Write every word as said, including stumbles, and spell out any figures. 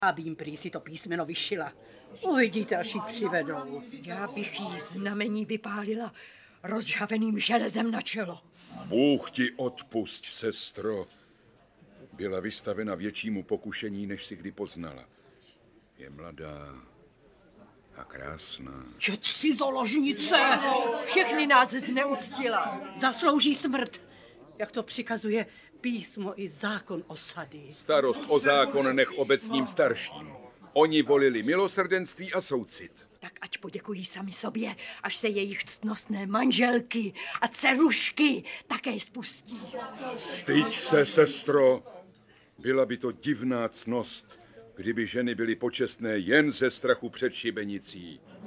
aby jim prý si to písmeno vyšila. Uvidíte, až ji přivedou. Já bych jí znamení vypálila rozžhaveným železem na čelo. Bůh ti odpusť, sestro. Byla vystavena většímu pokušení, než si kdy poznala. Je mladá a krásná. Je cizoložnice! Všechny nás zneuctila. Zaslouží smrt, jak to přikazuje písmo i zákon osady. Starost o zákon nech obecním starším. Oni volili milosrdenství a soucit. Tak ať poděkují sami sobě, až se jejich ctnostné manželky a dcerušky také spustí. Styď se, sestro. Byla by to divná ctnost, kdyby ženy byly počestné jen ze strachu před šibenicí.